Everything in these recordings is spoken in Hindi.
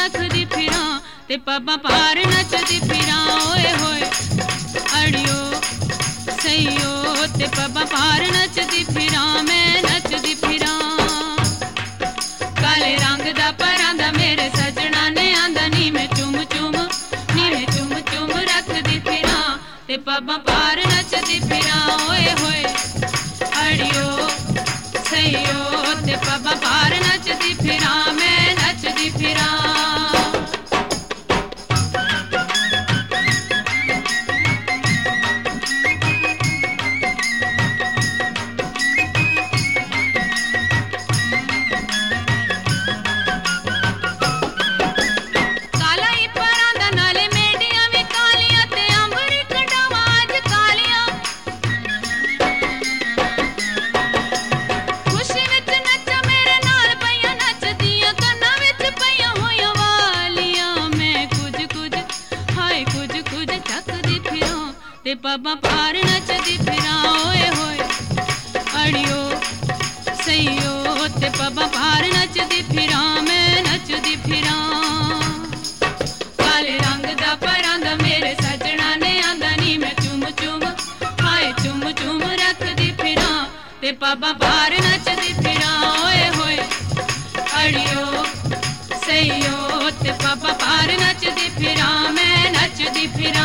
रखदी फिरां ते पब्बां पार नचदी फिरां ओए होए अड़ियो सईयो ते पब्बां पार नचदी फिरां मैं नचदी फिरां काले रंग दा परांदा मेरे सजना ने आंदा नी मैं चुम चुम रखदी फिरां ते पब्बां पार नचदी फिरां ओए होए अड़ियो सईयो ते पब्बां पार नचदी फिरां मैं नचदी फिरां ते पब्बां पार नचदी फिरां ओए होए अड़ियो सईयो ते पब्बां पार नचदी फिरां मैं नचदी फिरां काले रंग दा परांदा मेरे सजना ने आंदा नी मैं चुम चुम रखदी फिरां ते पब्बां पार नचदी फिरां ओए होए अड़ियो सईयो ते पब्बां पार नचदी फिरां मैं नचदी फिरां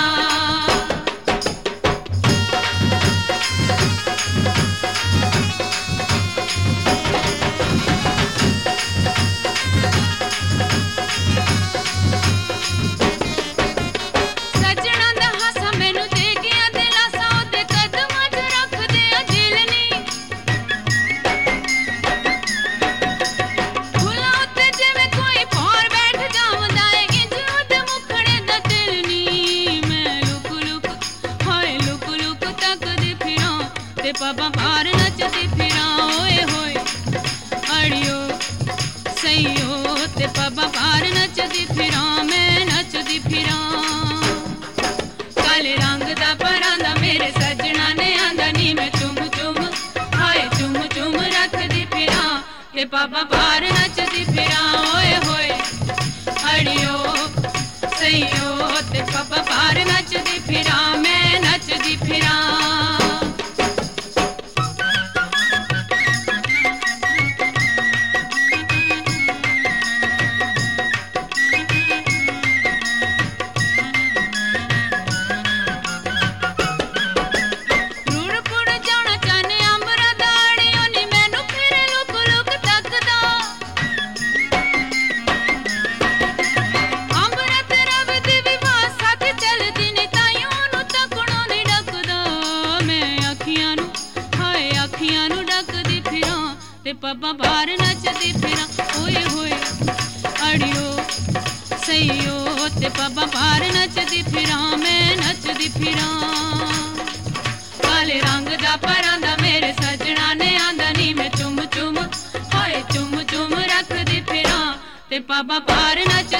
पब्बां पार नचदी फिरां ओए होए अड़ियो सईयो ते पब्बां पार नचदी फिरां मैं नचदी फिरां काले रंग दा परांदा मेरे सजना ने आंदा नी मैं चुम चुम रखदी फिरां ते पब्बां पार नचदी फिरां ओए होए अड़ियो सईयो ते पब्बां पार नचदी फिरां मैं नचदी फिरां ते पब्बां पार नचदी फिरां ओए होए अड़ियो सईयो ते पब्बां पार नचदी फिरां मैं नचदी फिरां काले रंग दा परांदा मेरे सजना ने आंदा नी मैं चुम चुम रखदी फिरां ते पब्बां पार नच